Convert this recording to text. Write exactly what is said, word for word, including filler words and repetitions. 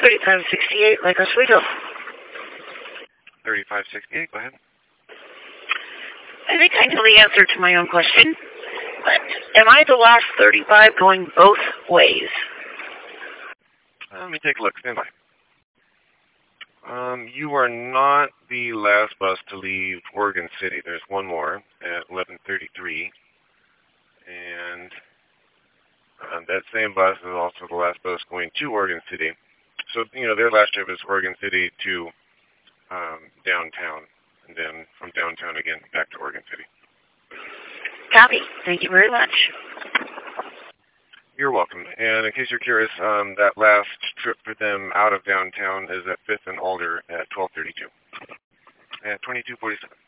thirty-five sixty-eight, Lake Oswego. thirty-five sixty-eight, go ahead. I think I know the answer to my own question. But am I the last thirty-five going both ways? Uh, let me take a look. Stand by. Um, you are not the last bus to leave Oregon City. There's one more at eleven thirty-three. And um, that same bus is also the last bus going to Oregon City. So, you know, their last trip is Oregon City to um, downtown. And then from downtown again back to Oregon City. Copy. Thank you very much. You're welcome. And in case you're curious, um, that last trip for them out of downtown is at fifth and Alder at twelve thirty-two. At twenty-two forty-seven.